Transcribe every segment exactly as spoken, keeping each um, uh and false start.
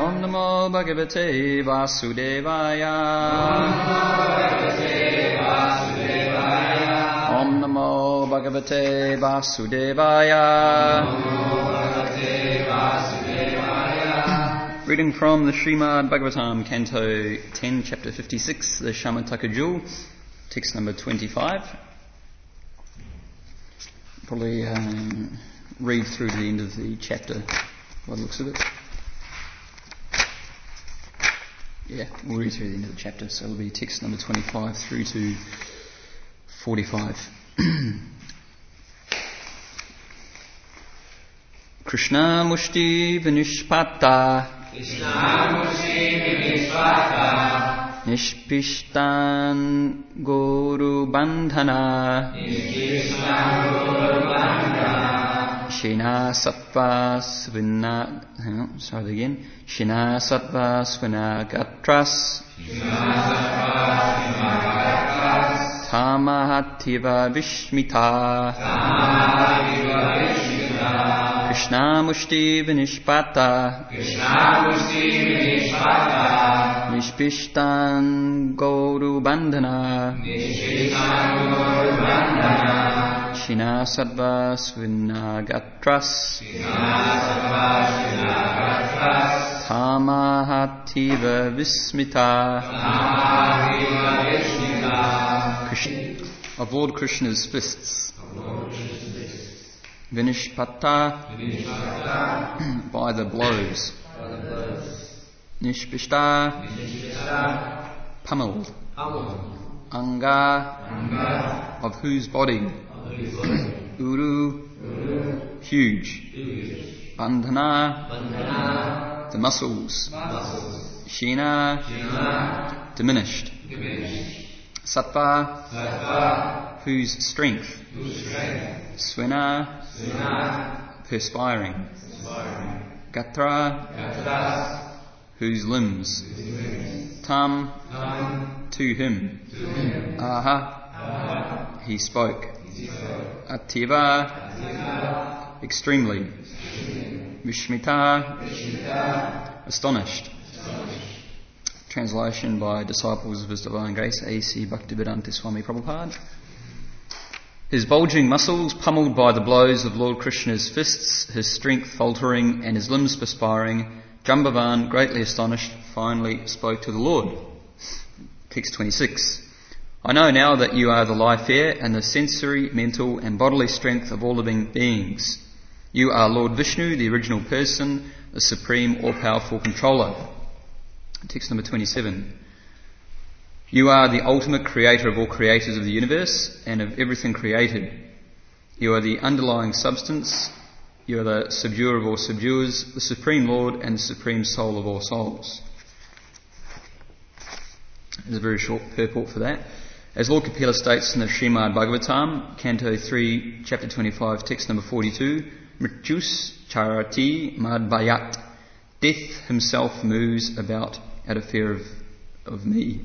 Om Namo Bhagavate Vasudevaya. Om Namo Bhagavate Vasudevaya. Reading from the Srimad Bhagavatam, Canto ten, Chapter fifty-six, the Shamataka Jewel, text number twenty-five. Probably um, read through to the end of the chapter by the looks of it. Yeah, we'll read through the end of the chapter, so it'll be text number twenty-five through to forty-five. Krishna Mushti Vinishpata Krishna Mushti Vinishpata Nishpishtan Guru Bandhana Nishpishtan Guru Bandhana Shina Sattva Svina hang on, sorry again. Shina Sattva Svina Gatras Shina Sattva Svina Gatras Tamahativa Vishmita Tamahativa Vishmita Krishna Mushti Vinishpata Krishna Mushti Vinishpata Nishpishtan Guru Bandhana Nishpishtan Guru Bandhana Shina Sattva Svina Gatras Shina Sattva Svina Gatras Tamahativa Vismita Tamahativa Vishmita Krishna, of Lord Krishna's fists. Vinishpata by the blows. Nishpishta pummeled. Anga of whose body. Uru huge. Bandhana the muscles. Shina diminished. Sattva whose strength. Swina perspiring. Gatra whose limbs. Tam to him. Aha he spoke. Ativa extremely. Vishmita astonished. Translation by Disciples of His Divine Grace, A C Bhaktivedanta Swami Prabhupada. His bulging muscles pummeled by the blows of Lord Krishna's fists, his strength faltering and his limbs perspiring, Jambavan, greatly astonished, finally spoke to the Lord. Text twenty-six. I know now that you are the life air and the sensory, mental and bodily strength of all living beings. You are Lord Vishnu, the original person, the supreme all-powerful controller. Text number twenty-seven. You are the ultimate creator of all creators of the universe and of everything created. You are the underlying substance. You are the subduer of all subduers, the supreme Lord and the supreme soul of all souls. There's a very short purport for that. As Lord Kapila states in the Srimad Bhagavatam, Canto three, Chapter twenty-five, text number forty-two, Mrityus charati madbhayat. Death himself moves about out of fear of, of me.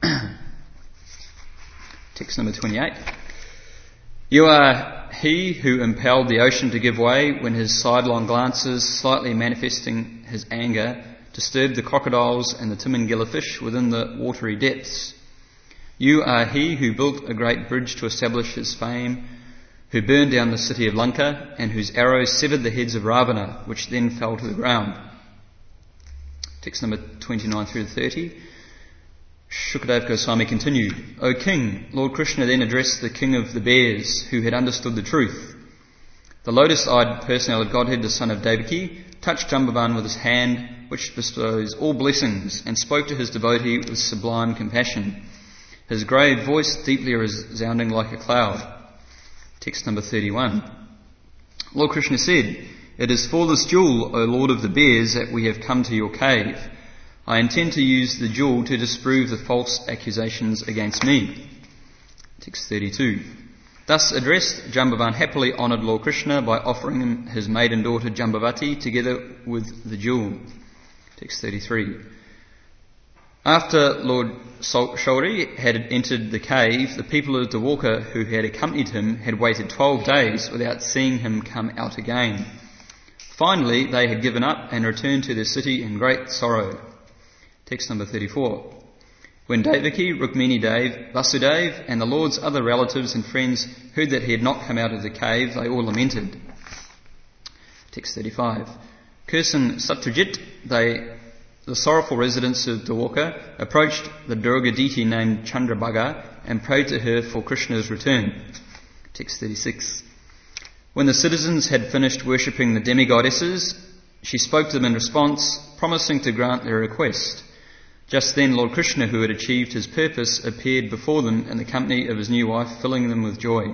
Text number twenty-eight. You are he who impelled the ocean to give way when his sidelong glances, slightly manifesting his anger, disturbed the crocodiles and the Timingila fish within the watery depths. You are he who built a great bridge to establish his fame, who burned down the city of Lanka and whose arrows severed the heads of Ravana, which then fell to the ground. Text number twenty-nine through to thirty. Shukadeva Goswami continued, O King, Lord Krishna then addressed the king of the bears, who had understood the truth. The lotus-eyed personality of Godhead, the son of Devaki, touched Jambavan with his hand, which bestows all blessings, and spoke to his devotee with sublime compassion, his grave voice deeply resounding like a cloud. Text number thirty-one. Lord Krishna said, It is for this jewel, O Lord of the bears, that we have come to your cave. I intend to use the jewel to disprove the false accusations against me. Text thirty-two. Thus addressed, Jambavan happily honoured Lord Krishna by offering him his maiden daughter Jambavati together with the jewel. Text thirty-three. After Lord Shauri had entered the cave, the people of Dwarka who had accompanied him had waited twelve days without seeing him come out again. Finally, they had given up and returned to their city in great sorrow. Text number thirty-four. When Devaki, Rukmini Dev, Vasudev and the Lord's other relatives and friends heard that he had not come out of the cave, they all lamented. Text thirty-five. Cursing Satyajit, they, the sorrowful residents of Dwarka, approached the Durga deity named Chandrabhaga and prayed to her for Krishna's return. Text thirty-six. When the citizens had finished worshipping the demigoddesses, she spoke to them in response, promising to grant their request. Just then Lord Krishna, who had achieved his purpose, appeared before them in the company of his new wife, filling them with joy.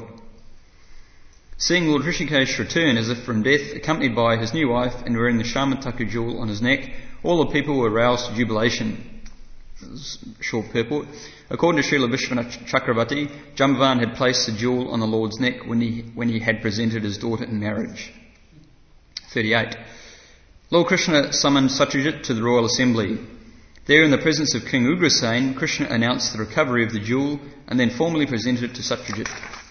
Seeing Lord Rishikesh return as if from death, accompanied by his new wife and wearing the Shamantaka jewel on his neck, all the people were roused to jubilation. Short purport. According to Srila Vishwanath Chakravarti, Jambavan had placed the jewel on the Lord's neck when he, when he had presented his daughter in marriage. thirty-eight. Lord Krishna summoned Satyajit to the royal assembly. There, in the presence of King Ugrasen, Krishna announced the recovery of the jewel and then formally presented it to Satyajit.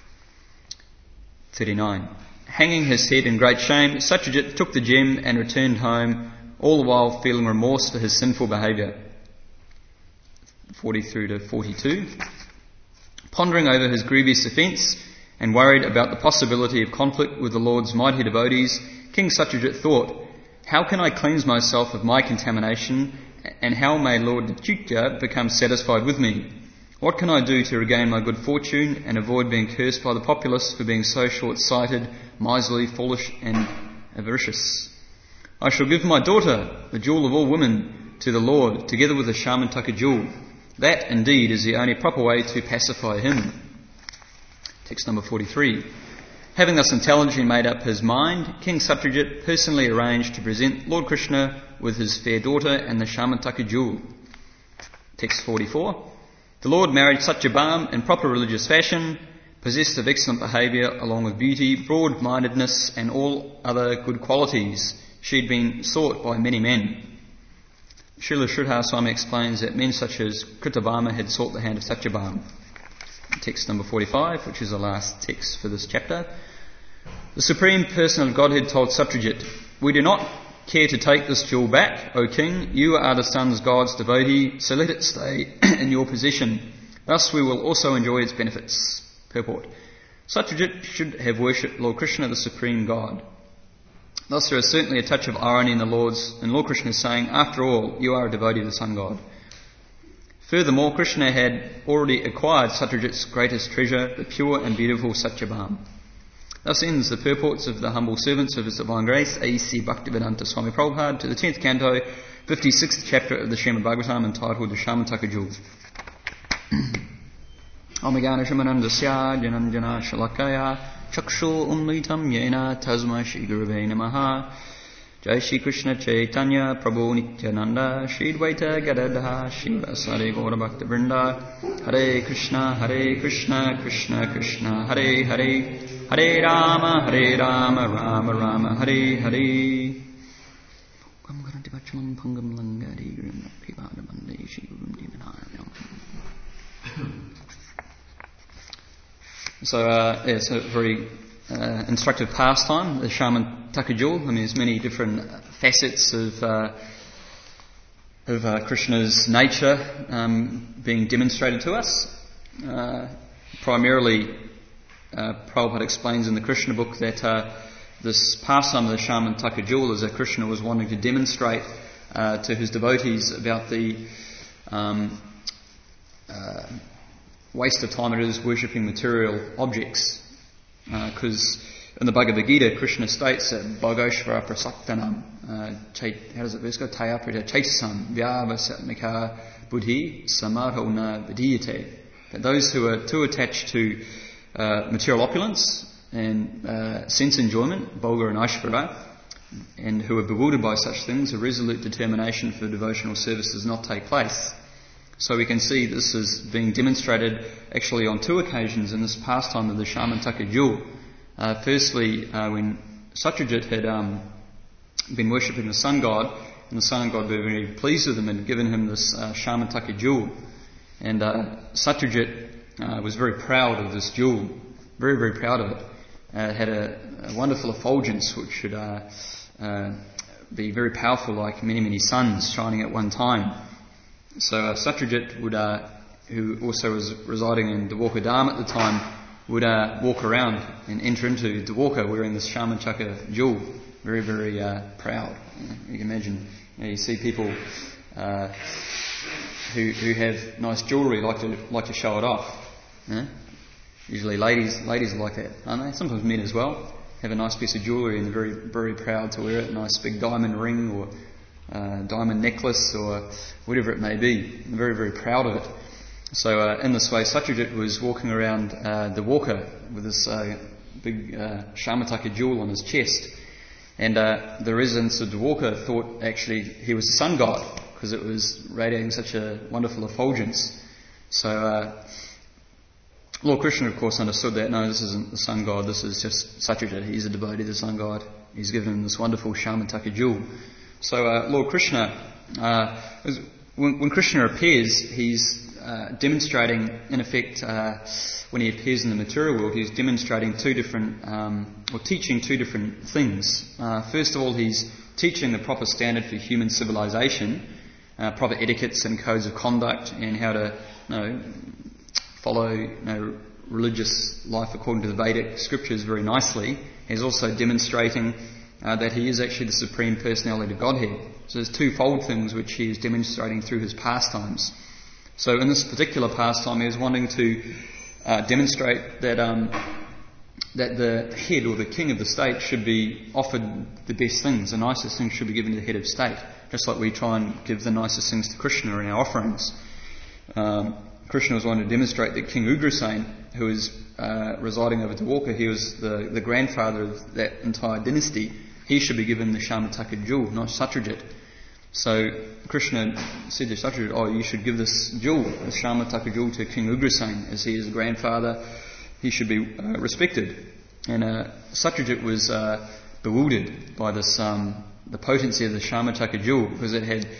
thirty-nine. Hanging his head in great shame, Satyajit took the gem and returned home, all the while feeling remorse for his sinful behaviour. forty through to forty-two. Pondering over his grievous offence and worried about the possibility of conflict with the Lord's mighty devotees, King Satyajit thought, how can I cleanse myself of my contamination, and how may Lord Achyuta become satisfied with me? What can I do to regain my good fortune and avoid being cursed by the populace for being so short-sighted, miserly, foolish and avaricious? I shall give my daughter, the jewel of all women, to the Lord, together with the Shamantaka jewel. That, indeed, is the only proper way to pacify him. Text number forty-three. Having thus intelligently made up his mind, King Satyajit personally arranged to present Lord Krishna with his fair daughter and the Shamantaka jewel. Text forty-four. The Lord married Satyabhama in proper religious fashion, possessed of excellent behaviour along with beauty, broad-mindedness and all other good qualities. She had been sought by many men. Srila Sridhar Swami explains that men such as Kritavama had sought the hand of Satyabhama. Text number forty-five, which is the last text for this chapter. The Supreme Person of Godhead told Satyajit, we do not care to take this jewel back, O King. You are the Son's God's devotee, so let it stay in your possession. Thus we will also enjoy its benefits. Purport. Satyajit should have worshipped Lord Krishna, the Supreme God. Thus there is certainly a touch of irony in the Lord's in Lord Krishna saying, after all, you are a devotee of the Sun God. Furthermore, Krishna had already acquired Satyajit's greatest treasure, the pure and beautiful Satyabhama. Thus ends the purports of the humble servants of His Divine Grace, A C Bhaktivedanta Swami Prabhupada, to the tenth canto, fifty-sixth chapter of the Srimad Bhagavatam, entitled the Shamantaka Jewel. Omigana Shamanandasya Jananjana Shalakaya Chakshu Umlitam Yena Tasma Shri Gurave Namaha. Jai Shri Krishna Chaitanya Prabhu Nityananda Shri Dvaita Gadadha Shri Vasari Gaura Bhakta Vrinda. Hare Krishna Hare Krishna Krishna Krishna Hare Hare Hare Rama Hare Rama Rama Rama Hare Hare. So, uh, yeah, it's a very uh, instructive pastime, the Shamantaka jewel. I mean, there's many different facets of uh, of uh, Krishna's nature um, being demonstrated to us. Uh, primarily, uh, Prabhupada explains in the Krishna book that uh, this pastime of the Shamantaka jewel is that Krishna was wanting to demonstrate uh, to his devotees about the um, uh, waste of time it is worshipping material objects. Because uh, in the Bhagavad Gita, Krishna states that Bhagaveshvara prasaktanam, uh, how does it verse go? Tayaprita chaitasam vyavasatmika buddhi samarhona vidiyate. That those who are too attached to uh, material opulence and uh, sense enjoyment, bhoga and aishvara, and who are bewildered by such things, a resolute determination for devotional service does not take place. So we can see this is being demonstrated actually on two occasions in this pastime of the Shamantaka jewel. Uh, firstly, uh, when Satyajit had um, been worshipping the sun god, and the sun god was very pleased with him and given him this uh, Shamantaka jewel. And uh, Satyajit uh, was very proud of this jewel, very, very proud of it. Uh, it had a, a wonderful effulgence which should uh, uh, be very powerful, like many, many suns shining at one time. So uh, Satyajit would, uh, who also was residing in Dwarka Dham at the time, would uh, walk around and enter into Dwarka wearing this Shamachaka jewel, very, very uh, proud. You can imagine, you know, you see people uh, who who have nice jewellery like to like to show it off. Yeah? Usually ladies ladies are like that, aren't they? Sometimes men as well have a nice piece of jewellery and they're very very proud to wear it, a nice big diamond ring or uh, diamond necklace or whatever it may be. They're very very proud of it. So uh, in this way, Satyajit was walking around uh, Dwarka with this uh, big uh, Shamataka jewel on his chest, and uh, the residents of Dwarka thought actually he was the sun god because it was radiating such a wonderful effulgence. So uh, Lord Krishna, of course, understood that no, this isn't the sun god, this is just Satyajit. He's a devotee of the sun god. He's given him this wonderful Shamataka jewel. So uh, Lord Krishna, uh, when, when Krishna appears, he's Uh, demonstrating, in effect, uh, when he appears in the material world, he's demonstrating two different, um, or teaching two different things. Uh, first of all, he's teaching the proper standard for human civilization, uh, proper etiquettes and codes of conduct, and how to, you know, follow, you know, religious life according to the Vedic scriptures very nicely. He's also demonstrating uh, that he is actually the Supreme Personality of Godhead. So there's twofold things which he is demonstrating through his pastimes. So in this particular pastime, he was wanting to uh, demonstrate that um, that the head or the king of the state should be offered the best things, the nicest things should be given to the head of state, just like we try and give the nicest things to Krishna in our offerings. Um, Krishna was wanting to demonstrate that King Ugrasen, who is uh, residing over Dwarka, he was the, the grandfather of that entire dynasty, he should be given the Shamataka jewel, not Satyajit. So Krishna said to Satyajit, oh, you should give this jewel, this Shamataka jewel, to King Ugrasen, as he is the grandfather, he should be uh, respected. And uh, Satyajit was uh, bewildered by this, um, the potency of the Shamataka jewel, because it had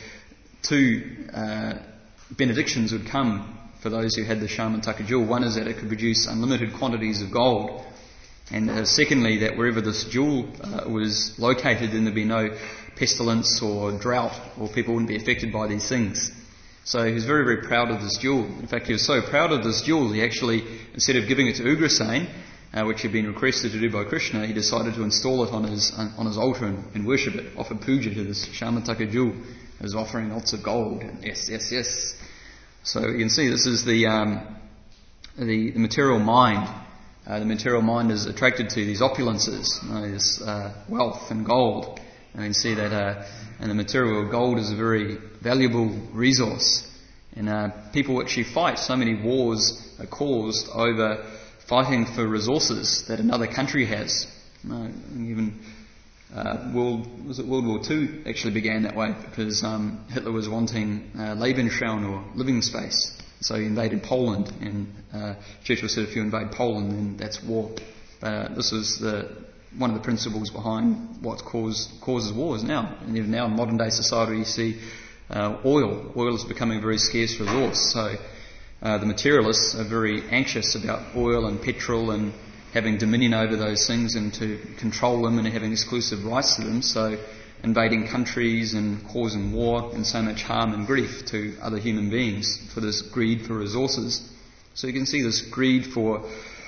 two uh, benedictions would come for those who had the Shamataka jewel. One is that it could produce unlimited quantities of gold, and uh, secondly, that wherever this jewel uh, was located, then there'd be no pestilence or drought, or people wouldn't be affected by these things. So he was very, very proud of this jewel. In fact, he was so proud of this jewel, he actually, instead of giving it to Ugrasen, uh, which he'd been requested to do by Krishna, he decided to install it on his on his altar and, and worship it, offer puja to this Shamataka jewel, as offering lots of gold. And yes, yes, yes. So you can see this is the um, the, the material mind. Uh, the material mind is attracted to these opulences, you know, this uh, wealth and gold. And you can see that uh, in the material world, gold is a very valuable resource. And uh, people actually fight. So many wars are caused over fighting for resources that another country has. Uh, even uh, World was it World War Two actually began that way, because um, Hitler was wanting uh, Lebensraum, or living space. So he invaded Poland, and uh, Churchill said, if you invade Poland, then that's war. Uh, this is the one of the principles behind what cause, causes wars now. And even now in modern day society, you see uh, oil. Oil is becoming a very scarce resource. So uh, the materialists are very anxious about oil and petrol and having dominion over those things and to control them and having exclusive rights to them. So invading countries and causing war and so much harm and grief to other human beings for this greed for resources. So you can see this greed for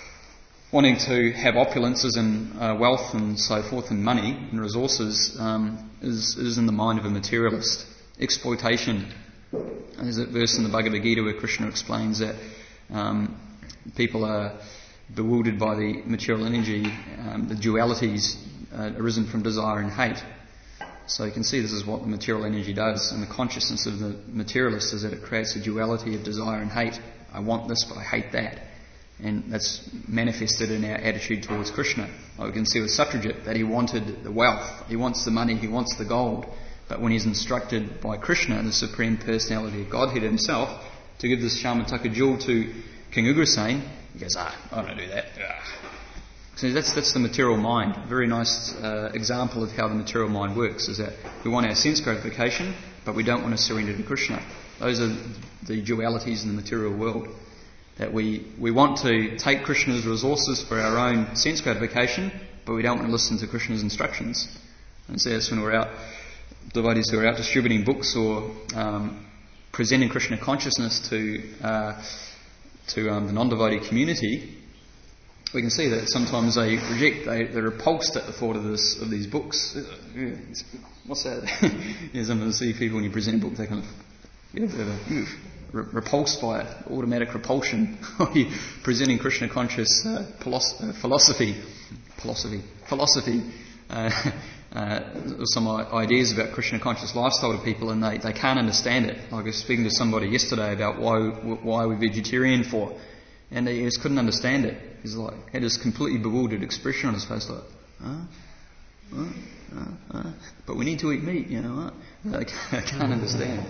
wanting to have opulences and uh, wealth and so forth and money and resources um, is, is in the mind of a materialist. Exploitation. There's a verse in the Bhagavad Gita where Krishna explains that um, people are bewildered by the material energy, um, the dualities uh, arisen from desire and hate. So you can see this is what the material energy does, and the consciousness of the materialist is that it creates a duality of desire and hate. I want this, but I hate that. And that's manifested in our attitude towards Krishna. Like we can see with Satyajit that he wanted the wealth, he wants the money, he wants the gold. But when he's instructed by Krishna, the Supreme Personality of Godhead himself, to give this Shamataka jewel to King Ugrasen, he goes, ah, I don't do that. Ah. So that's that's the material mind. A very nice uh, example of how the material mind works, is that we want our sense gratification, but we don't want to surrender to Krishna. Those are the dualities in the material world. That we, we want to take Krishna's resources for our own sense gratification, but we don't want to listen to Krishna's instructions. And so that's when we're out, devotees who are out distributing books or um, presenting Krishna consciousness to uh, to um, the non-devotee community, we can see that sometimes they reject, they, they're repulsed at the thought of this of these books. What's that? Yeah, sometimes you see people when you present a book, they kind of yeah, they're re- repulsed by it, automatic repulsion. You're presenting Krishna conscious uh, philosophy, philosophy, philosophy, philosophy. Uh, uh, some ideas about Krishna conscious lifestyle to people, and they, they can't understand it. Like I was speaking to somebody yesterday about why why we're vegetarian for, and he just couldn't understand it. He's like had this completely bewildered expression on his face, like, huh? Huh? Huh? Huh? But we need to eat meat, you know. Huh? I can't understand.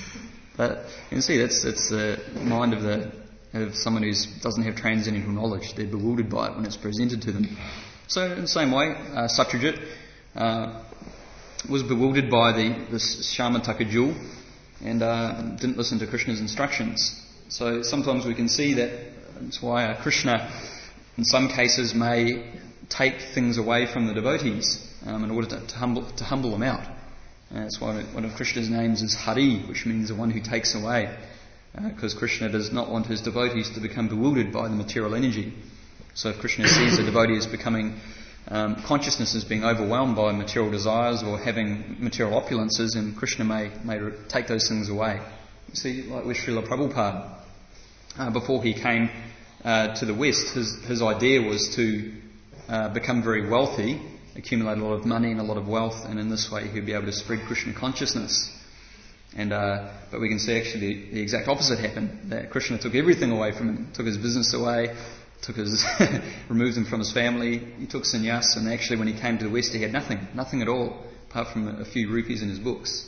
But you can see that's that's the mind of the of someone who doesn't have transcendental knowledge. They're bewildered by it when it's presented to them. So in the same way, uh, Satyajit uh, was bewildered by the this Shamataka jewel and uh, didn't listen to Krishna's instructions. So sometimes we can see that that's why uh, Krishna, in some cases, may take things away from the devotees um, in order to, to humble to humble them out. And that's why one of Krishna's names is Hari, which means the one who takes away, because uh, Krishna does not want his devotees to become bewildered by the material energy. So if Krishna sees a devotee as becoming, um, consciousness as being overwhelmed by material desires or having material opulences, and Krishna may, may take those things away. You see, like with Srila Prabhupada, uh, before he came uh, to the West, his, his idea was to uh, become very wealthy, accumulate a lot of money and a lot of wealth, and in this way he'd be able to spread Krishna consciousness. And uh, but we can see actually the, the exact opposite happened, that Krishna took everything away from him, took his business away, took his removed him from his family, he took sannyas, and actually when he came to the West he had nothing, nothing at all, apart from a few rupees in his books.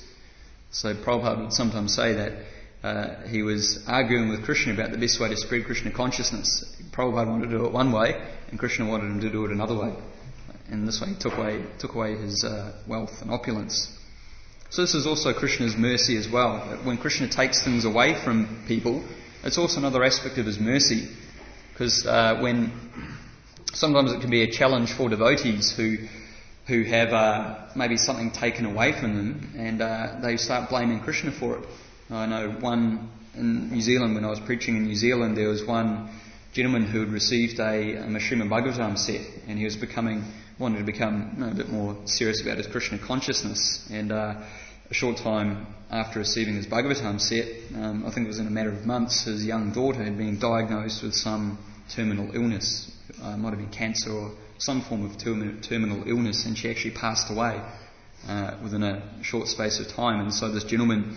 So Prabhupada would sometimes say that uh, he was arguing with Krishna about the best way to spread Krishna consciousness. Prabhupada wanted to do it one way, and Krishna wanted him to do it another way. And this way he took away, took away his uh, wealth and opulence. So this is also Krishna's mercy as well. That when Krishna takes things away from people, it's also another aspect of his mercy. Because uh, when sometimes it can be a challenge for devotees who who have uh, maybe something taken away from them, and uh, they start blaming Krishna for it. I know one in New Zealand, when I was preaching in New Zealand, there was one gentleman who had received a, a Srimad Bhagavatam set, and he was becoming wanted to become you know, a bit more serious about his Krishna consciousness. And uh, a short time after receiving his Bhagavatam set, um, I think it was in a matter of months, his young daughter had been diagnosed with some terminal illness. Uh, might have been cancer or some form of terminal, terminal illness, and she actually passed away uh, within a short space of time. And so this gentleman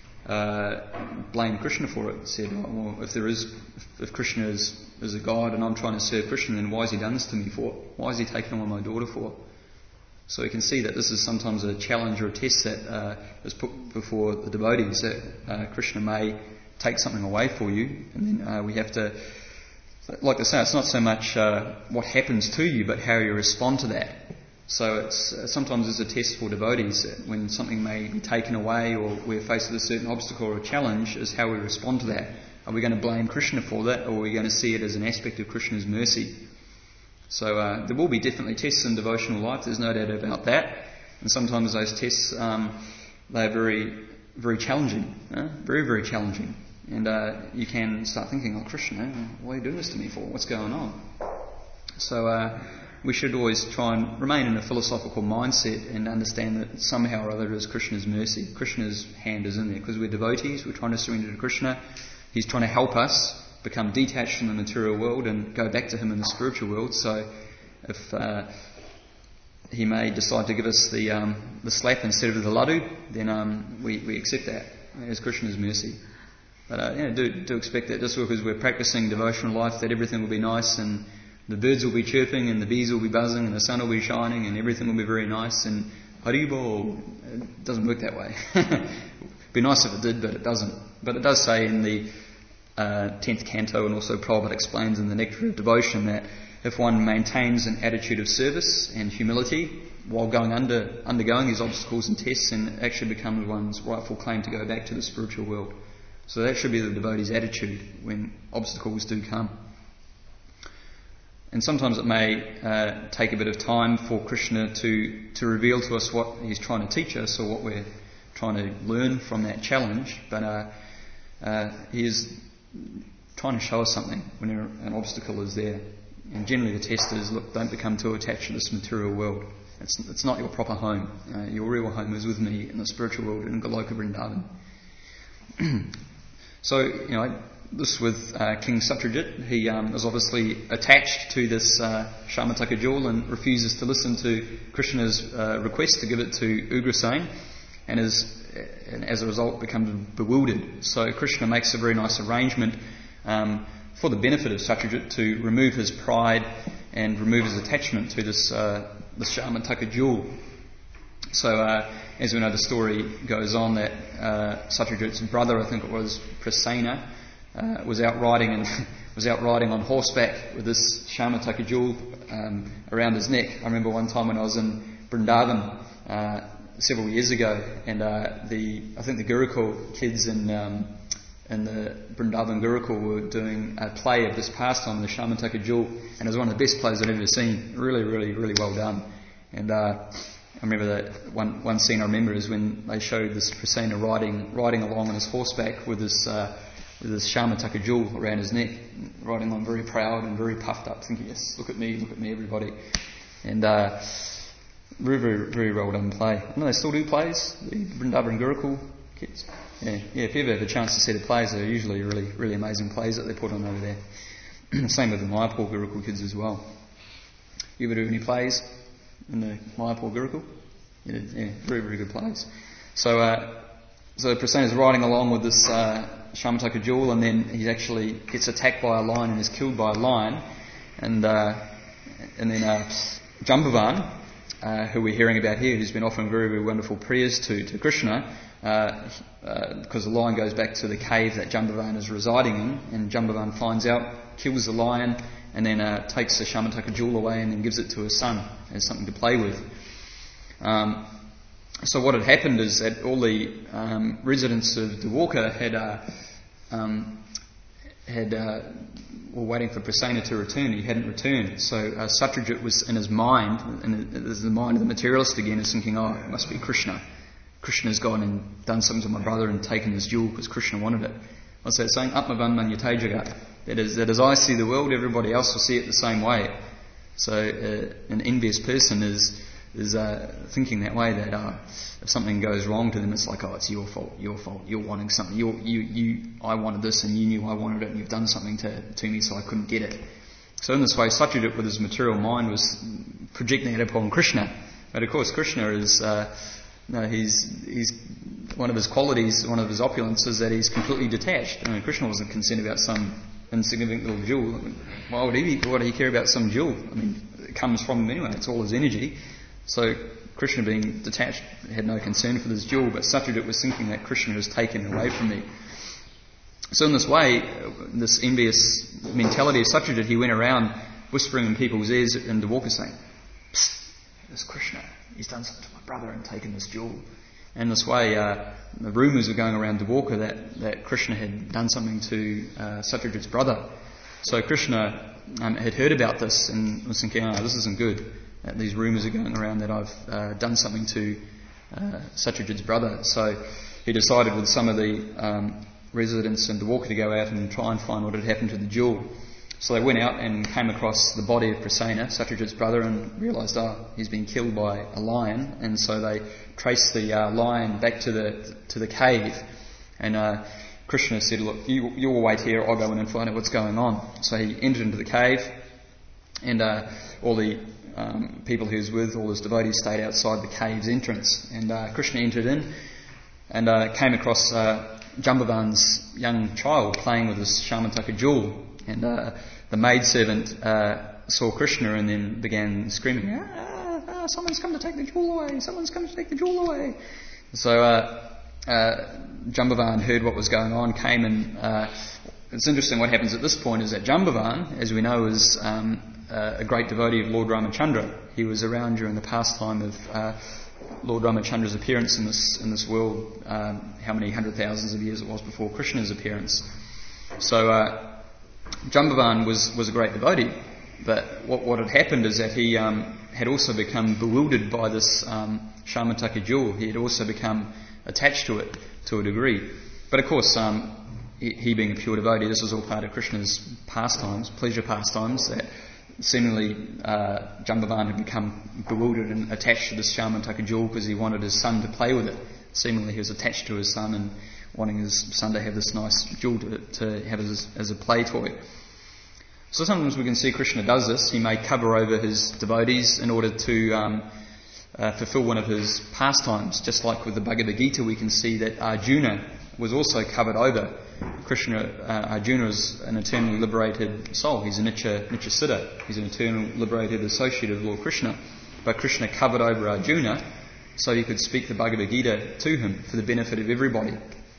uh, blamed Krishna for it. Said, oh, well, if there is, if Krishna is, is a god and I'm trying to serve Krishna, then why has he done this to me for? Why has he taken away my daughter for? So we can see that this is sometimes a challenge or a test that uh, is put before the devotees, that uh, Krishna may take something away for you, and then uh, we have to, like I say, it's not so much uh, what happens to you, but how you respond to that. So it's uh, sometimes it's a test for devotees, that when something may be taken away or we're faced with a certain obstacle or a challenge, is how we respond to that. Are we going to blame Krishna for that, or are we going to see it as an aspect of Krishna's mercy? So uh, there will be definitely tests in devotional life, there's no doubt about that. And sometimes those tests, um, they're very, very challenging, uh, very, very challenging. And uh, you can start thinking, oh, Krishna, why are you doing this to me for? What's going on? So uh, we should always try and remain in a philosophical mindset and understand that somehow or other it is Krishna's mercy. Krishna's hand is in there, because we're devotees, we're trying to surrender to Krishna. He's trying to help us become detached from the material world and go back to him in the spiritual world. So if uh, he may decide to give us the um, the slap instead of the laddu, then um, we, we accept that as Krishna's mercy. But uh, yeah, do, do expect that just because we're practicing devotional life, that everything will be nice and the birds will be chirping and the bees will be buzzing and the sun will be shining and everything will be very nice and Haribol. It doesn't work that way. It'd be nice if it did, but it doesn't. But it does say in the uh, tenth canto, and also Prabhupada explains in the Nectar of Devotion, that if one maintains an attitude of service and humility while going under undergoing these obstacles and tests, then it actually becomes one's rightful claim to go back to the spiritual world. So that should be the devotee's attitude when obstacles do come. and sometimes it may uh, take a bit of time for Krishna to, to reveal to us what he's trying to teach us or what we're trying to learn from that challenge. But uh, uh, he is trying to show us something when an obstacle is there. And generally the test is, look, don't become too attached to this material world. It's, it's not your proper home. Uh, your real home is with me in the spiritual world in Goloka Vrindavan. So, you know, this with uh, King Satyajit, he um, is obviously attached to this uh, Shamataka jewel and refuses to listen to Krishna's uh, request to give it to Ugrasen, and, is, and as a result becomes bewildered. So Krishna makes a very nice arrangement um, for the benefit of Satyajit to remove his pride and remove his attachment to this, uh, this Shamataka jewel. So, uh, as we know, the story goes on that uh, Satyajit's brother, I think it was Prasenna, uh, was out riding and was out riding on horseback with this Shamataka jewel um, around his neck. I remember one time when I was in Vrindavan uh, several years ago, and uh, the I think the Gurukul kids in um, in the Vrindavan Gurukul were doing a play of this pastime, the Shamataka jewel, and it was one of the best plays I'd ever seen. Really, really, really well done. And uh, I remember that one one scene I remember is when they showed this Prasenna riding riding along on his horseback with this uh, with this Shamataka jewel around his neck, riding along very proud and very puffed up, thinking, yes, look at me, look at me, everybody. And uh, very, very, very well done play. I know they still do plays, the Vrindavan Gurukul kids. Yeah, yeah. If you ever have a chance to see the plays, they're usually really, really amazing plays that they put on over there. Same with the Mayapur Gurukul kids as well. You ever do any plays in the Mayapur Gurukul? Yeah, yeah, very, very good plays. So, uh, so Prasenna's riding along with this uh, Shamataka jewel, and then he actually gets attacked by a lion and is killed by a lion. And uh, and then uh, Jambavan, uh, who we're hearing about here, who's been offering very, very wonderful prayers to to Krishna, uh, uh, because the lion goes back to the cave that Jambavan is residing in, and Jambavan finds out, kills the lion, and then uh, takes the Shamataka jewel away and then gives it to his son as something to play with. Um, so what had happened is that all the um, residents of Dwarka had uh, um, had uh, were waiting for Prasenna to return. He hadn't returned, so uh, Satyajit was in his mind, and there's the mind of the materialist again, is thinking, oh, it must be Krishna. Krishna's gone and done something to my brother and taken his jewel because Krishna wanted it. What's that saying? Atmavan manyate jagat. That is, that as I see the world, everybody else will see it the same way. So uh, an envious person is is uh, thinking that way, that uh, if something goes wrong to them, it's like, oh, it's your fault, your fault, you're wanting something, you're, you, you, I wanted this and you knew I wanted it and you've done something to, to me so I couldn't get it. So in this way, Satyajit with his material mind was projecting it upon Krishna. But of course Krishna is, uh, no, he's, he's, one of his qualities, one of his opulence is that he's completely detached. I mean, Krishna wasn't concerned about some insignificant little jewel. I mean, why would he, why would he care about some jewel? I mean, it comes from him anyway, it's all his energy. So Krishna, being detached, had no concern for this jewel, but Satyajit was thinking that Krishna has taken it away from me. So in this way, this envious mentality of Satyajit, he went around whispering in people's ears in Dwarka saying, psst, this Krishna, he's done something to my brother and taken this jewel. And this way, uh, the rumours were going around Dwarka that, that Krishna had done something to uh, Satyajit's brother. So Krishna um, had heard about this and was thinking, oh, this isn't good. That these rumours are going around that I've uh, done something to uh, Satyajit's brother. So he decided with some of the um, residents in Dwarka to go out and try and find what had happened to the jewel. So they went out and came across the body of Prasenna, Satyajit's brother, and realised, oh, he's been killed by a lion. And so they traced the uh, lion back to the to the cave. And uh, Krishna said, look, you, you'll wait here, I'll go in and find out what's going on. So he entered into the cave, and uh, all the Um, people he was with, all his devotees, stayed outside the cave's entrance. And uh, Krishna entered in and uh, came across uh, Jambavan's young child playing with his Shamataka jewel. And uh, the maidservant uh, saw Krishna and then began screaming, ah, ah, someone's come to take the jewel away, someone's come to take the jewel away. So uh, uh, Jambavan heard what was going on, came and... Uh, it's interesting what happens at this point is that Jambavan, as we know, is... Um, Uh, a great devotee of Lord Ramachandra. He was around during the pastime of uh, Lord Ramachandra's appearance in this in this world, um, how many hundred thousands of years it was before Krishna's appearance. So uh, Jambavan was, was a great devotee, but what, what had happened is that he um, had also become bewildered by this um, Shamataka jewel. He had also become attached to it to a degree. But of course, um, he, he being a pure devotee, this was all part of Krishna's pastimes, pleasure pastimes, that seemingly uh, Jambavan had become bewildered and attached to this Shamataka jewel because he wanted his son to play with it. Seemingly he was attached to his son and wanting his son to have this nice jewel to, to have as, as a play toy. So sometimes we can see Krishna does this. He may cover over his devotees in order to um, uh, fulfill one of his pastimes. Just like with the Bhagavad Gita, we can see that Arjuna was also covered over. Krishna, uh, Arjuna is an eternally liberated soul. He's a Nitya, Nitya Siddha. He's an eternal liberated associate of Lord Krishna. But Krishna covered over Arjuna so he could speak the Bhagavad Gita to him for the benefit of everybody.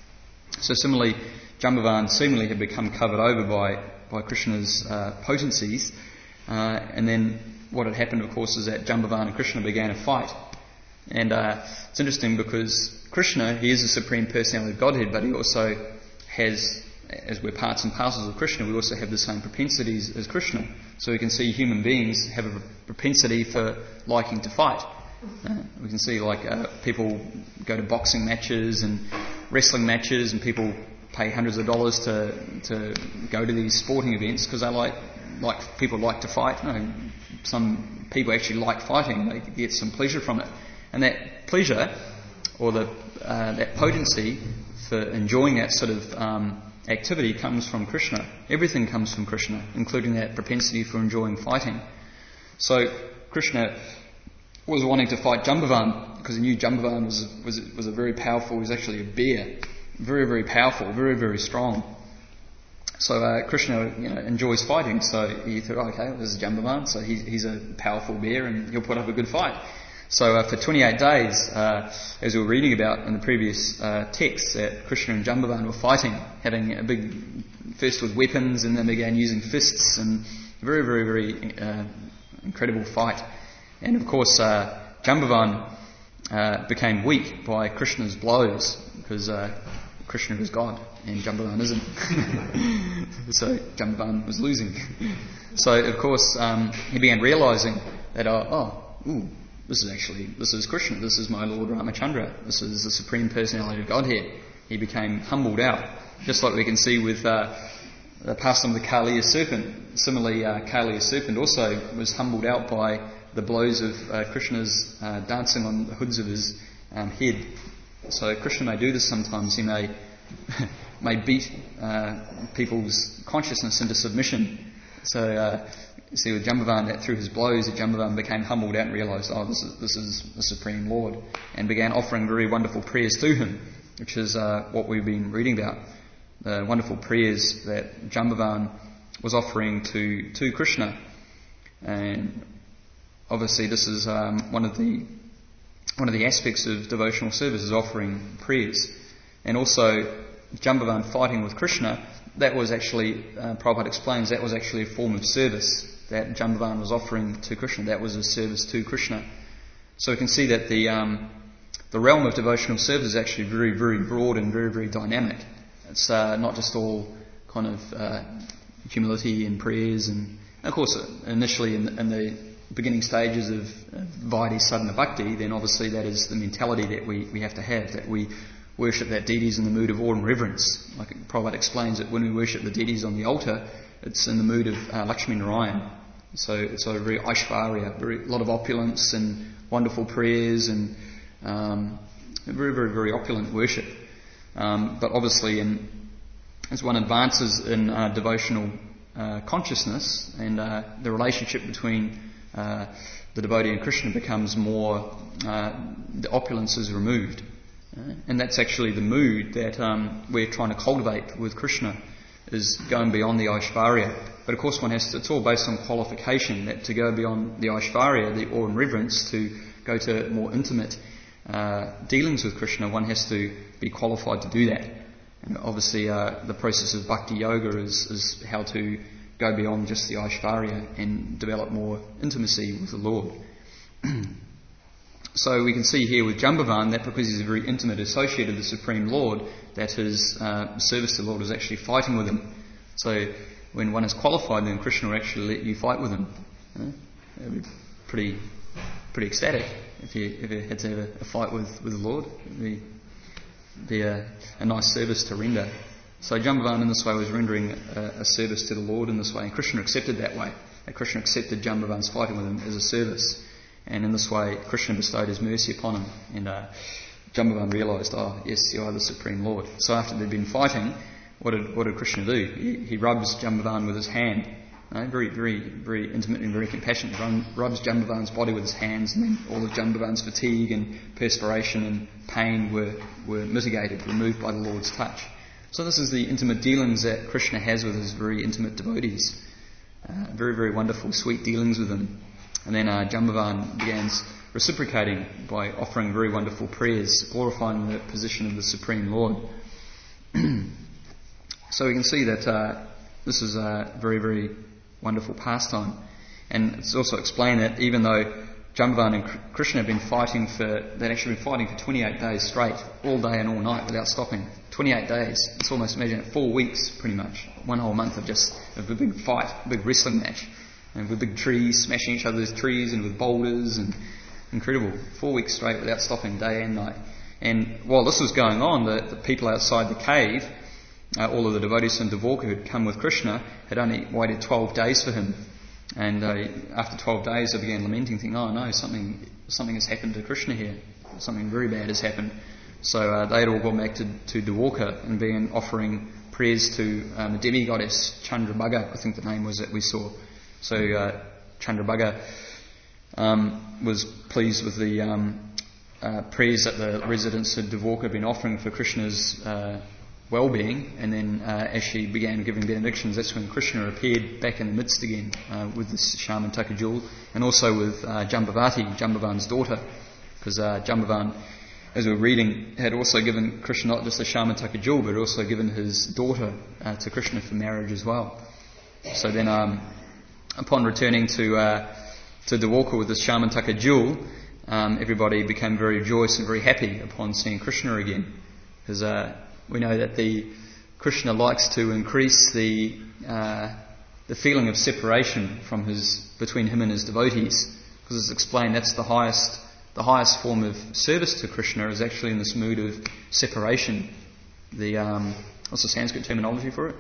So similarly, Jambavan seemingly had become covered over by, by Krishna's uh, potencies. Uh, and then what had happened, of course, is that Jambavan and Krishna began a fight. And uh, it's interesting because Krishna, he is the Supreme Personality of Godhead, but he also has, as we're parts and parcels of Krishna, we also have the same propensities as Krishna. So we can see human beings have a propensity for liking to fight. Uh, we can see like uh, people go to boxing matches and wrestling matches, and people pay hundreds of dollars to to go to these sporting events because they like like people like to fight. No, some people actually like fighting; they get some pleasure from it, and that pleasure or the uh, that potency for enjoying that sort of um, activity comes from Krishna. Everything comes from Krishna, including that propensity for enjoying fighting. So Krishna was wanting to fight Jambavan because he knew Jambavan was was was a very powerful. He was actually a bear, very very powerful, very very strong. So uh, Krishna, you know, enjoys fighting. So he thought, oh, okay, well, this is Jambavan, so he's he's a powerful bear and he'll put up a good fight. So uh, for twenty-eight days, uh, as we were reading about in the previous uh, texts, that Krishna and Jambavan were fighting, having a big, first with weapons and then began using fists, and very very very uh, incredible fight. And of course, uh, Jambavan uh, became weak by Krishna's blows because uh, Krishna was God and Jambavan isn't. So Jambavan was losing. So of course, um, he began realising that, uh, oh, ooh, this is actually, this is Krishna, this is my Lord Ramachandra, this is the Supreme Personality of Godhead. He became humbled out, just like we can see with uh, the pastime of the Kaliya serpent. Similarly, uh, Kaliya serpent also was humbled out by the blows of uh, Krishna's uh, dancing on the hoods of his um, head. So Krishna may do this sometimes. He may may beat uh, people's consciousness into submission. So uh, you see with Jambavan that through his blows, Jambavan became humbled out and realised, oh, this is, this is the Supreme Lord, and began offering very wonderful prayers to him, which is uh, what we've been reading about. The wonderful prayers that Jambavan was offering to, to Krishna. And obviously, this is um, one of the one of the aspects of devotional service is offering prayers, and also Jambavan fighting with Krishna. That was actually, uh, Prabhupada explains, that was actually a form of service that Jambavan was offering to Krishna. That was a service to Krishna. So we can see that the um, the realm of devotional service is actually very very broad and very very dynamic. It's uh, not just all kind of uh, humility and prayers, and of course initially in the, in the beginning stages of Vaidhi Sadhana Bhakti, then obviously that is the mentality that we, we have to have, that we worship that deities in the mood of awe and reverence. Like Prabhupada explains that when we worship the deities on the altar, it's in the mood of uh, Lakshmi Narayan. So so very Aishvarya, very, a lot of opulence and wonderful prayers and um, very, very, very opulent worship. Um, but obviously in, as one advances in uh, devotional uh, consciousness and uh, the relationship between Uh, the devotee and Krishna becomes more, uh, the opulence is removed. Uh, and that's actually the mood that um, we're trying to cultivate with Krishna, is going beyond the Aishvarya. But of course one has to, it's all based on qualification, that to go beyond the Aishvarya, the awe and reverence, to go to more intimate uh, dealings with Krishna, one has to be qualified to do that. And obviously uh, the process of bhakti yoga is, is how to go beyond just the Aishvarya and develop more intimacy with the Lord. So we can see here with Jambavan that because he's a very intimate associate of the Supreme Lord, that his uh, service to the Lord is actually fighting with him. So when one is qualified, then Krishna will actually let you fight with him. You know? It would be pretty, pretty ecstatic if you if you had to have a, a fight with, with the Lord. It would be, be a, a nice service to render. So Jambavan in this way was rendering a, a service to the Lord in this way, and Krishna accepted that way. And Krishna accepted Jambavan's fighting with him as a service, and in this way Krishna bestowed his mercy upon him, and uh, Jambavan realised, oh yes, you are the Supreme Lord. So after they'd been fighting, what did what did Krishna do? He, he rubs Jambavan with his hand, you know, very very very intimate and very compassionate. Run, rubs Jambavan's body with his hands, and then all of Jambavan's fatigue and perspiration and pain were were mitigated, removed by the Lord's touch. So this is the intimate dealings that Krishna has with his very intimate devotees. Uh, very, very wonderful, sweet dealings with them. And then uh, Jambavan begins reciprocating by offering very wonderful prayers, glorifying the position of the Supreme Lord. So we can see that uh, this is a very, very wonderful pastime. And it's also explained that even though Jambavan and Krishna have been fighting for, they'd actually been fighting for twenty-eight days straight, all day and all night without stopping. twenty-eight days. It's almost, imagine it, four weeks pretty much. One whole month of just of a big fight, a big wrestling match. And with big trees, smashing each other's trees and with boulders, and incredible. Four weeks straight without stopping, day and night. And while this was going on, the, the people outside the cave, uh, all of the devotees from Dvorka who had come with Krishna, had only waited twelve days for him. And uh, after twelve days they began lamenting, thinking, oh no, something something has happened to Krishna here. Something very bad has happened. So uh, they had all gone back to, to Dvorka and began offering prayers to um, the demi-goddess Chandrabhaga, I think the name was that we saw. So uh, Chandrabhaga um, was pleased with the um, uh, prayers that the residents of Dvorka had been offering for Krishna's uh, well-being, and then uh, as she began giving benedictions, that's when Krishna appeared back in the midst again uh, with this Shamantaka jewel, and also with uh, Jambavati, Jambavan's daughter, because uh, Jambavan, as we were reading, had also given Krishna not just a Shamantaka jewel, but also given his daughter uh, to Krishna for marriage as well. So then, um, upon returning to uh, to Dvorka with this Shamantaka jewel, um, everybody became very joyous and very happy upon seeing Krishna again, because uh, we know that the Krishna likes to increase the uh, the feeling of separation from his between him and his devotees, because it's explained that's the highest. The highest form of service to Krishna is actually in this mood of separation. The um, what's the Sanskrit terminology for it?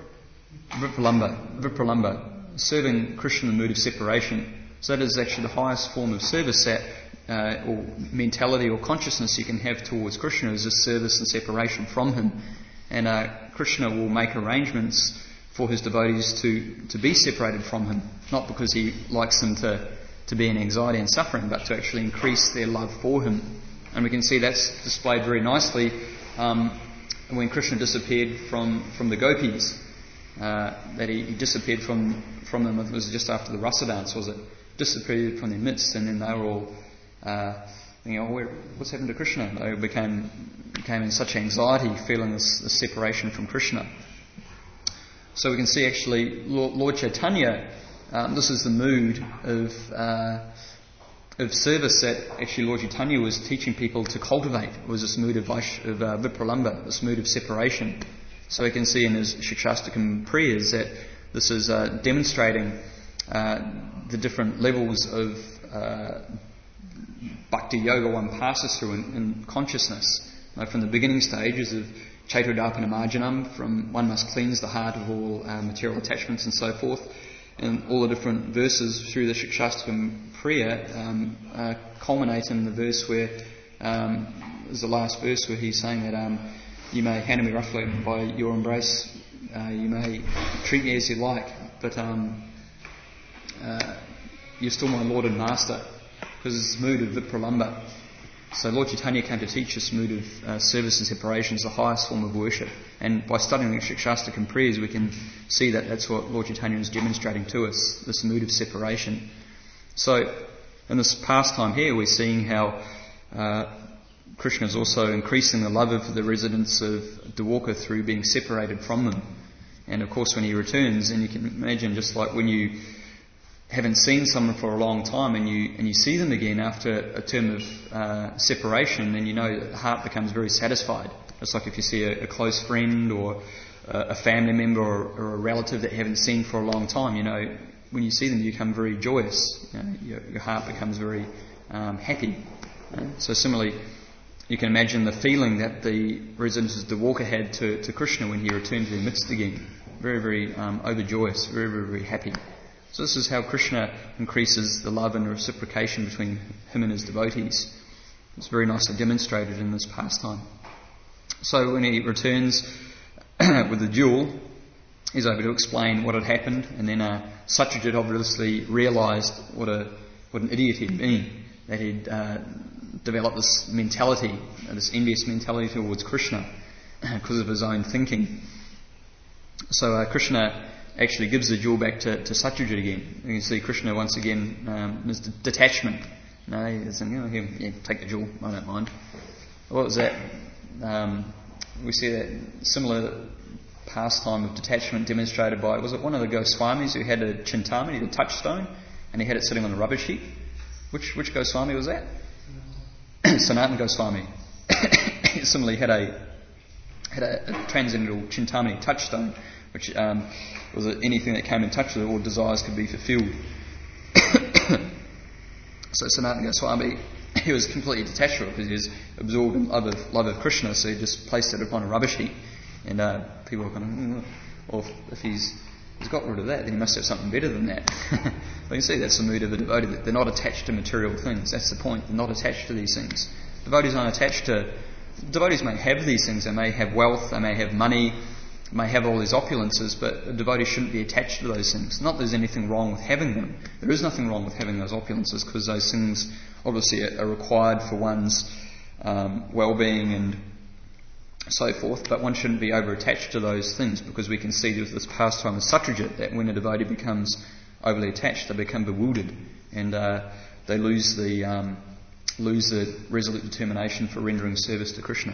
Vipralamba. Vipralamba. Serving Krishna in the mood of separation. So that is actually the highest form of service that, uh, or mentality or consciousness you can have towards Krishna, is this service and separation from him. And uh, Krishna will make arrangements for his devotees to, to be separated from him, not because he likes them to to be in anxiety and suffering, but to actually increase their love for him. And we can see that's displayed very nicely um, when Krishna disappeared from, from the gopis, uh, that he, he disappeared from, from them. It was just after the rasa dance, was it? Disappeared from their midst, and then they were all uh, thinking, oh, where, what's happened to Krishna? They became, became in such anxiety, feeling this, this separation from Krishna. So we can see actually Lord, Lord Chaitanya, Um, this is the mood of uh, of service that actually Lord Chaitanya was teaching people to cultivate. It was this mood of, Vaish, of uh, Vipralamba, this mood of separation. So we can see in his Shikshastakam prayers that this is uh, demonstrating uh, the different levels of uh, bhakti yoga one passes through in, in consciousness. You know, from the beginning stages of Chaiturdapana Marjanam, from one must cleanse the heart of all uh, material attachments and so forth, and all the different verses through the Shikshastakam prayer um, uh, culminate in the verse where, um, is the last verse where he's saying that um, you may handle me roughly by your embrace, uh, you may treat me as you like, but um, uh, you're still my Lord and Master, because it's this mood of Vipralamba. So Lord Chaitanya came to teach this mood of uh, service and separation as the highest form of worship. And by studying the Shikshastakam prayers, we can see that that's what Lord Chaitanya is demonstrating to us, this mood of separation. So in this pastime here, we're seeing how uh, Krishna is also increasing the love of the residents of Dvorka through being separated from them. And of course when he returns, and you can imagine just like when you haven't seen someone for a long time and you and you see them again after a term of uh, separation, then you know that the heart becomes very satisfied. It's like if you see a, a close friend or a family member or, or a relative that you haven't seen for a long time, you know, when you see them you become very joyous. You know, your, your heart becomes very um, happy. You know? So similarly, you can imagine the feeling that the residents of Dwarka had to, to Krishna when he returned to their midst again. Very, very um, overjoyous, very, very, very happy. So this is how Krishna increases the love and reciprocation between him and his devotees. It's very nicely demonstrated in this pastime. So when he returns with the jewel, he's able to explain what had happened, and then uh, Satyajit obviously realised what a what an idiot he'd been, that he'd uh, developed this mentality, this envious mentality towards Krishna because of his own thinking. So uh, Krishna actually gives the jewel back to, to Satyajit again. You can see Krishna once again, um, his detachment. No, he's saying, oh, here, yeah, take the jewel, I don't mind. What was that? Um, we see that similar pastime of detachment demonstrated by, was it one of the Goswamis who had a Chintamani, the touchstone, and he had it sitting on a rubbish heap? Which which Goswami was that? Sanatana Goswami. Similarly had a had a, a transcendental Chintamani touchstone, which um, was that anything that came in touch with it, all desires could be fulfilled. So Sanatana Goswami, he was completely detached from it because he was absorbed in love of, love of Krishna, so he just placed it upon a rubbish heap. And uh, people were kind of, mm, or if, if he's, he's got rid of that, then he must have something better than that. Well, you can see that's the mood of a devotee, that they're not attached to material things. That's the point, they're not attached to these things. Devotees aren't attached to, devotees may have these things, they may have wealth, they may have money, may have all these opulences, but a devotee shouldn't be attached to those things. Not that there's anything wrong with having them. There is nothing wrong with having those opulences, because those things obviously are required for one's um, well-being and so forth, but one shouldn't be over-attached to those things, because we can see with this pastime of Satyajit that when a devotee becomes overly attached, they become bewildered, and uh, they lose the um, lose the resolute determination for rendering service to Krishna.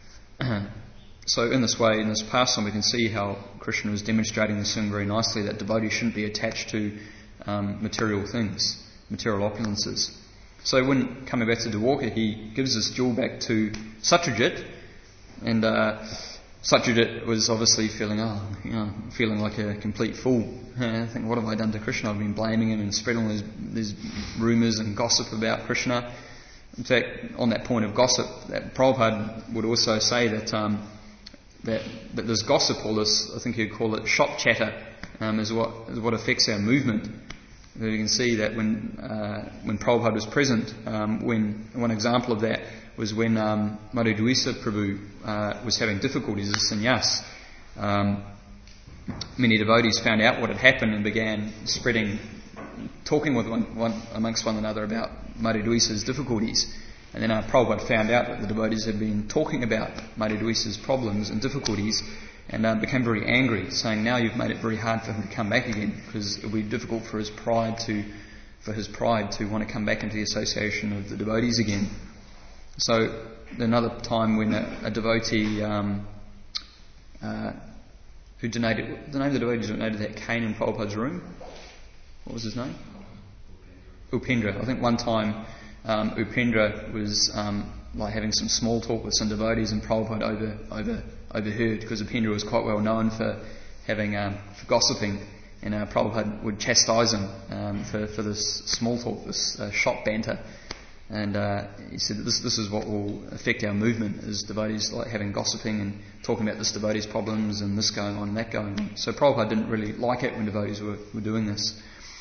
So in this way, in this pastime, we can see how Krishna is demonstrating this thing very nicely, that devotees shouldn't be attached to um, material things, material opulences. So when coming back to Dwarka, he gives this jewel back to Satyajit, and uh, Satyajit was obviously feeling, oh, you know, feeling like a complete fool. I think, what have I done to Krishna? I've been blaming him and spreading these, these rumours and gossip about Krishna. In fact, on that point of gossip, that Prabhupada would also say that um, that, that this gossip, or this, I think he'd call it shop chatter, um, is what is what affects our movement. You can see that when uh, when Prabhupada was present, um, when one example of that was when um, Madhudvisa Prabhu uh, was having difficulties as sannyas. Um, many devotees found out what had happened and began spreading, talking with one, one amongst one another about Madhudvisa's difficulties. And then uh, Prabhupada found out that the devotees had been talking about Madhudvisa's problems and difficulties, and uh, became very angry, saying, now you've made it very hard for him to come back again, because it will be difficult for his pride to, for his pride to want to come back into the association of the devotees again. So another time when a, a devotee um, uh, who donated, the name of the devotee who donated that cane in Prabhupada's room, what was his name? Upendra. I think one time um, Upendra was um, like having some small talk with some devotees, and Prabhupada over, over, overheard, because Upendra was quite well known for having um, for gossiping, and uh, Prabhupada would chastise him um, for, for this small talk, this uh, shop banter. And uh, he said that this, this is what will affect our movement, is devotees like having gossiping and talking about this devotee's problems and this going on and that going on. So Prabhupada didn't really like it when devotees were, were doing this.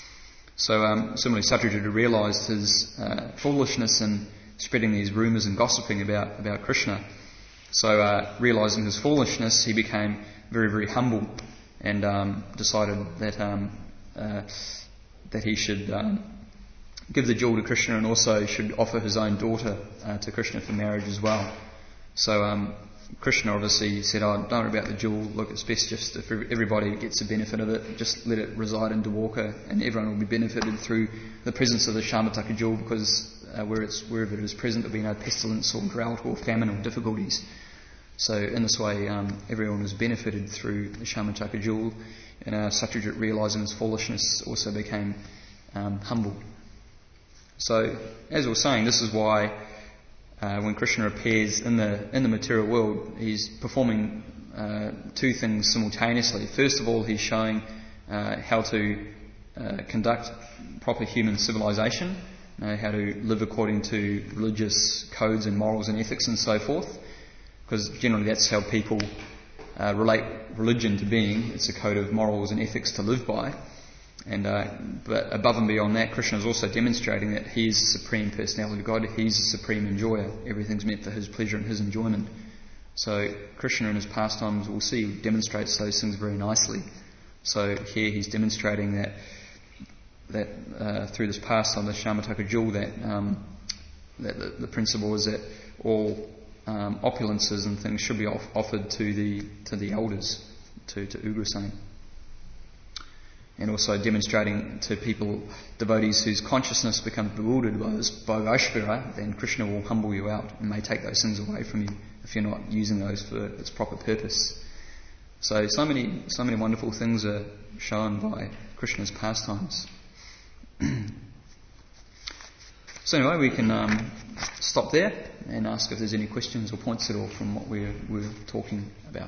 So um, similarly, Satyajit realised his uh, foolishness in spreading these rumours and gossiping about, about Krishna. So uh, realising his foolishness, he became very, very humble, and um, decided that um, uh, that he should um, give the jewel to Krishna, and also should offer his own daughter uh, to Krishna for marriage as well. So um, Krishna obviously said, oh, don't worry about the jewel, look, it's best just if everybody gets the benefit of it, just let it reside in Dwarka, and everyone will be benefited through the presence of the Shamataka jewel, because uh, where it's, wherever it is present, there will be no pestilence or drought or famine or difficulties. So in this way, um, everyone was benefited through the Shamataka jewel, and uh, Satyajit, realising his foolishness, also became um, humble. So, as we were saying, this is why uh, when Krishna appears in the in the material world, he's performing uh, two things simultaneously. First of all, he's showing uh, how to uh, conduct proper human civilization, uh, how to live according to religious codes and morals and ethics and so forth, because generally that's how people uh, relate religion to being. It's a code of morals and ethics to live by. And uh, but above and beyond that, Krishna is also demonstrating that he is the supreme personality of God. He's the supreme enjoyer. Everything's meant for his pleasure and his enjoyment. So Krishna in his pastimes, we'll see, demonstrates those things very nicely. So here he's demonstrating that that uh, through this pastime, the Shamataka jewel, that um, that the, the principle is that all um, opulences and things should be off- offered to the to the elders, to to Ugrasena. And also demonstrating to people, devotees whose consciousness becomes bewildered by this Bhogashvara, then Krishna will humble you out and may take those things away from you if you're not using those for its proper purpose. So, so many, so many wonderful things are shown by Krishna's pastimes. So anyway, we can um, stop there and ask if there's any questions or points at all from what we're, we're talking about.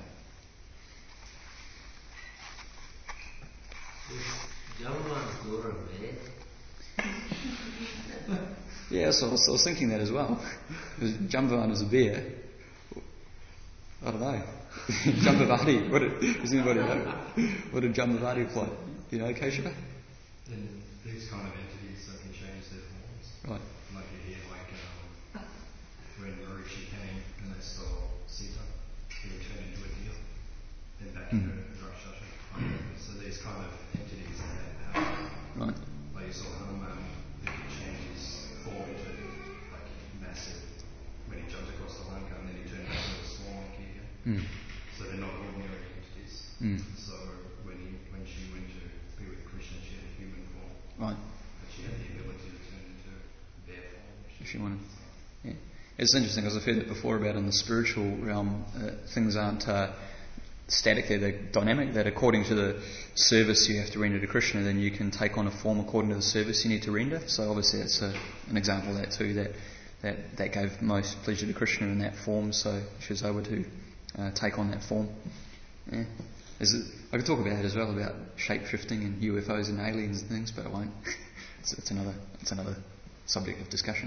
Jambavan's Dooram, eh? Yeah, so I was, I was thinking that as well. Because Jambavan is a bear. I don't know. Jambavati, what did, does anybody know? What did Jambavati play? You know, Keshava? And these kind of entities, they can change their forms. Right. Like you hear, like um, when Rishi came and they stole Sita, he would turn into a deer, then back into Mm. Rakshasa. So these kind of entities have that power. Right. Like you saw Hanuman, he could change his form into like massive, when he jumped across the Lanka, and then he turned back into a small monkey again. Mm. So they're not ordinary entities. Mm. So when he, when she went to be with Krishna, she had a human form. Right. But she had the ability to turn into bear form If you wanted. Yeah. It's interesting, because I've heard it before about in the spiritual realm, uh, things aren't uh, static, they're, they're dynamic, that according to the service you have to render to Krishna, then you can take on a form according to the service you need to render. So obviously that's a, an example of that too, that, that that gave most pleasure to Krishna in that form, so she was able to uh, take on that form. Yeah. Is it, I could talk about that as well, about shape shifting and U F Os and aliens and things, but I won't. it's, it's another it's another subject of discussion.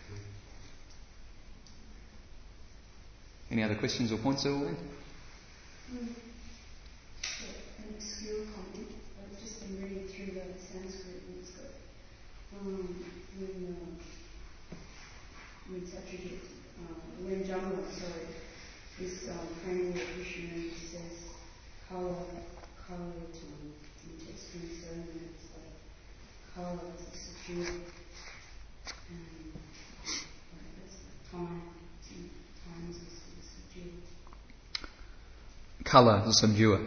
Any other questions or points at all then? Mm. An obscure comment. I've just been reading through the Sanskrit and it's got um, when uh, when Satyajit, uh, when Jambavan, sorry, is um, praying with Krishna and he says Kala Kala Tom in text twenty seven, and it's like Kala is the secure and like that's the time time is the secure. Colour, the subduer.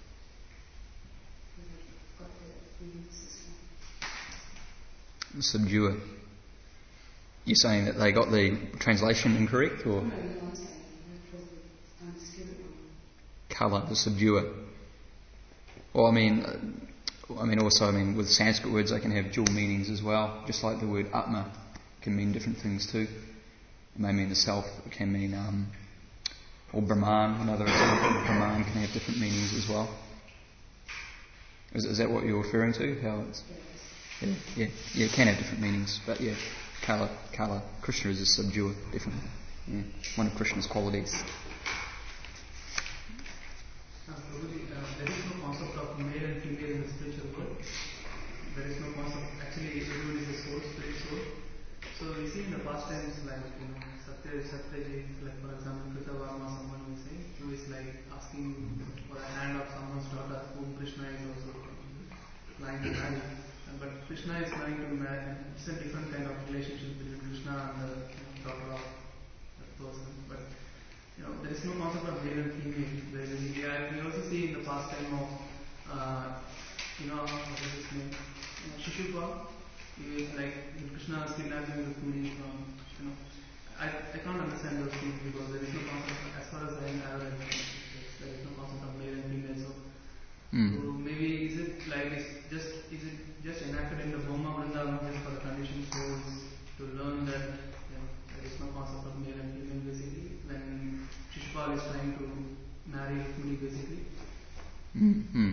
The subduer. You're saying that they got the translation incorrect, or? Colour, the subduer. Well, I mean, uh, I mean also, I mean, with Sanskrit words, they can have dual meanings as well. Just like the word Atma can mean different things too. It may mean the self. It can mean, um, or Brahman. Another example, Brahman can have different meanings as well. Is, is that what you're referring to? How it's, yeah, yeah, yeah, it can have different meanings, but yeah, Kala, Kala, Krishna is a subduer, definitely. Yeah, one of Krishna's qualities. Uh, Prabhuji, uh, there is no concept of male and female in the spiritual world. There is no concept. Actually, everyone is a soul, spirit soul. So we see in the past times, like you know, Satya, Satyaji, like for example, Kritavarma, someone will say, who is like asking for a hand of someone's daughter, whom Krishna is also trying to marry. Uh, but Krishna is trying to marry. It's a different kind of relationship between Krishna and the you know, daughter of that person. But you know, there is no concept of male and female. There is, yeah, we also see in the past time of, uh, you know, what is his name? Uh, Shishupal. He is like, Krishna is kidnapping the Puri from, you know. I, I can't understand those things because there is no concept, as far as I have read, there is no concept of male and female. So, Mm. so maybe is it like, it's just, is it just enacted in the Bhoma Vrindavan just for the conditioned souls to learn that you know, there is no concept of male and female basically? When Shishupal is trying to marry Mm-hmm.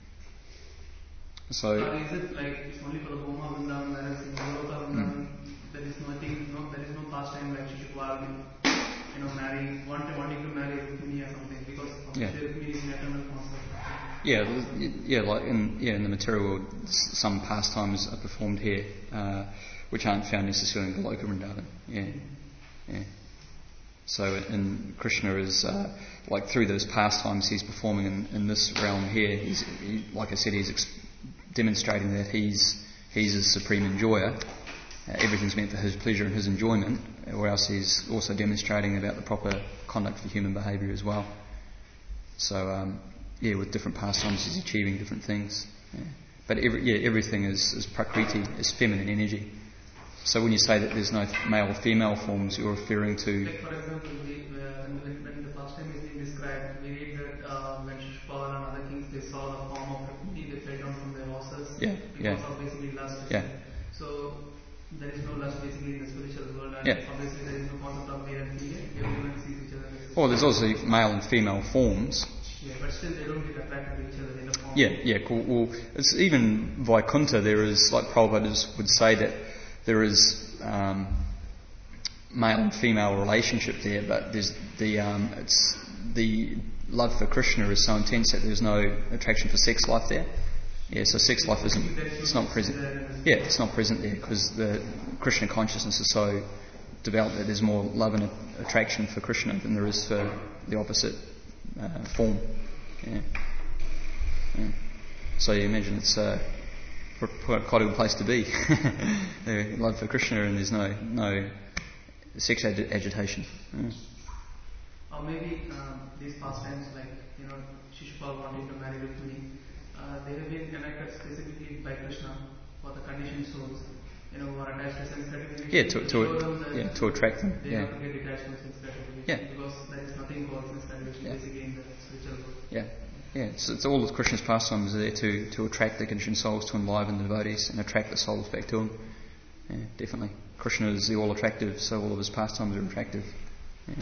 So, Or is it like it's only for the Boma Vrindavan, whereas in Goloka Vrindavan, there is nothing, no, there is no pastime like Shishupal, you know, marrying, wanting, wanting to marry Rukmini or something, because Yeah. Rukmini is an eternal concept. yeah, th- yeah, like in yeah in the material world, s- some pastimes are performed here, uh, which aren't found necessarily in Goloka Vrindavan. Yeah, yeah. So, and Krishna is uh, like through those pastimes he's performing in, in this realm here. He's, he, like I said, he's ex- demonstrating that he's he's a supreme enjoyer. Uh, everything's meant for his pleasure and his enjoyment, or else he's also demonstrating about the proper conduct for human behaviour as well. So, um, yeah, with different pastimes he's achieving different things. Yeah. But every, yeah, everything is, is prakriti, is feminine energy. So when you say that there's no male or female forms, you're referring to... Like for example, we, uh, when, when the pastime is being described, we read that uh, when Shishupal and other kings, they saw the form of Rukmini, they fell down from their horses Yeah, because yeah. of basically lust. Yeah. So there is no lust basically in the spiritual world, and Yeah. obviously there is no concept of male and female. Everyone sees each other as Well, there's also male and female forms. yeah, but still they don't get attracted to each other in the form. Yeah, yeah, cool. Well, it's even Vaikuntha, there is, like Prabhupada would say, that there is um, male and female relationship there, but there's the um, it's the love for Krishna is so intense that there's no attraction for sex life there. Yeah, so sex life isn't, it's not present. Yeah, it's not present there because the Krishna consciousness is so developed that there's more love and attraction for Krishna than there is for the opposite uh, form. Yeah. Yeah. So you imagine it's uh, quite a good place to be. The love for Krishna and there's no no sex ag- agitation. Yeah. Or maybe um, these pastimes, like you know, Shishupal wanting to marry Rukmini, uh, they have been enacted specifically by Krishna for the conditioned souls, you know, who are attached to sense gratification. Yeah, to, to, show them that yeah, to attract them. they Yeah. have to get detached from sense gratification Yeah. because there is nothing called sense gratification Yeah. basically in the spiritual world. Yeah. Yeah, so it's all of Krishna's pastimes are there to, to attract the conditioned souls, to enliven the devotees and attract the souls back to him. Yeah, definitely. Krishna is the all attractive, so all of his pastimes are attractive. Yeah.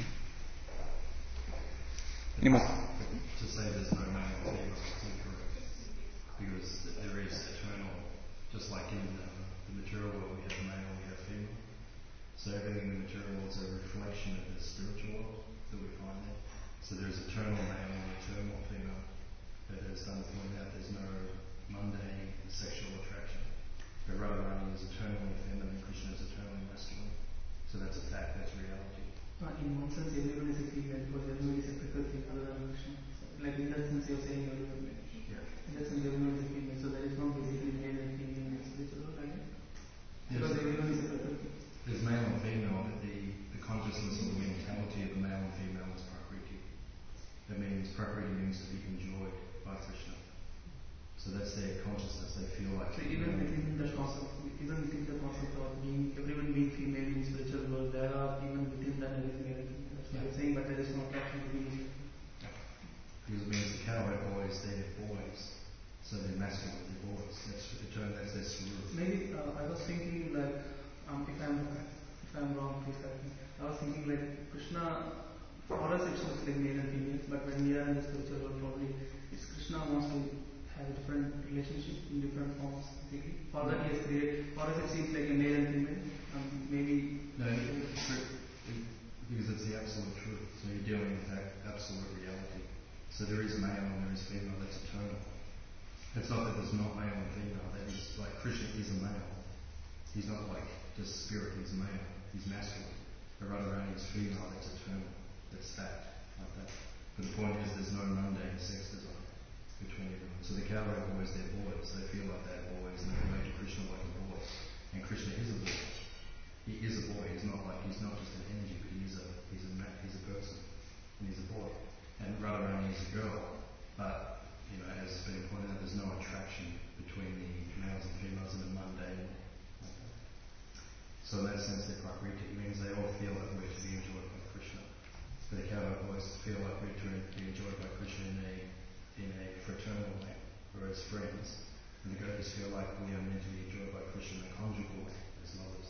Any more? To say there's no male or female is incorrect, because there is eternal, just like in the, the material world we have male, we have female. So everything in the material world is a reflection of the spiritual world that we find there. So there's eternal male and eternal female. But as Dana pointed out, there's no mundane sexual attraction. But Radharani is eternally feminine, Krishna is eternally masculine. So that's a fact, that's reality. Uh, in one sense, everyone is a female because everyone is a prakriti other than Krishna. So, like in that sense, you're saying everyone. Yeah. In that sense, everyone is a female. So there is no basically male and female in the spiritual world, right? Because Yes. everyone is a prakriti. There's male and female, but the, the consciousness or the mentality of the male and female is prakriti. That means prakriti means to be enjoyed by Krishna. So that's their consciousness. They feel like So even within the concept, even within the concept of being everyone being female in spiritual world, there are even within that everything. everything. That's what Yeah. I'm saying, but there is no attraction to being. because it means the cowherd boys, they're boys. So they're masculine, they're boys. That's eternal, that's their swarup. Maybe uh, I was thinking like, um, if I'm if I'm wrong, please correct me. I was thinking like Krishna, for us it looks like male and female, but when we are in the spiritual world, probably it's Krishna wants to have a different relationship in different forms. Basically. For that he has created. For us it seems like a male and female. Um, maybe. No, it's true. It- because it's the absolute truth. So you're dealing with that absolute reality. So there is male and there is female, that's eternal. It's not that there's not male and female, that is like Krishna is a male. He's not like just spirit, he's a male, he's masculine. But Radharani is female, that's eternal. That's fact, like that. But the point is there's no mundane sex design between everyone. So the cowherd boys, they're boys, they feel like they're boys and they relate to Krishna like a boy. And Krishna is a boy. He is a boy, he's not like he's not just an energy, but he is a he's a ma- he's a person. And he's a boy. And Radharani is a girl. But, you know, as has been pointed out, there's no attraction between the males and females in a mundane. So in that sense, they're prakriti. It means they all feel like we're to be enjoyed by Krishna. But the cowherd boys feel like we're to be enjoyed by Krishna in a in a fraternal way, or as friends. And the gopies feel like we are meant to be enjoyed by Krishna in a conjugal way, as lovers.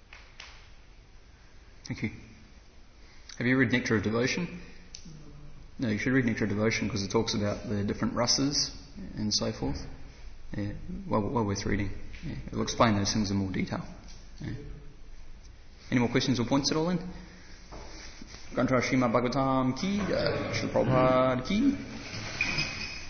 Thank you. Have you read Nectar of Devotion? No, you should read Nectar of Devotion because it talks about the different rasas and so forth. Yeah, well, well worth reading. Yeah, it'll explain those things in more detail. Yeah. Any more questions or points at all then? Granth Srimad Bhagavatam ki, Srila Prabhupada ki.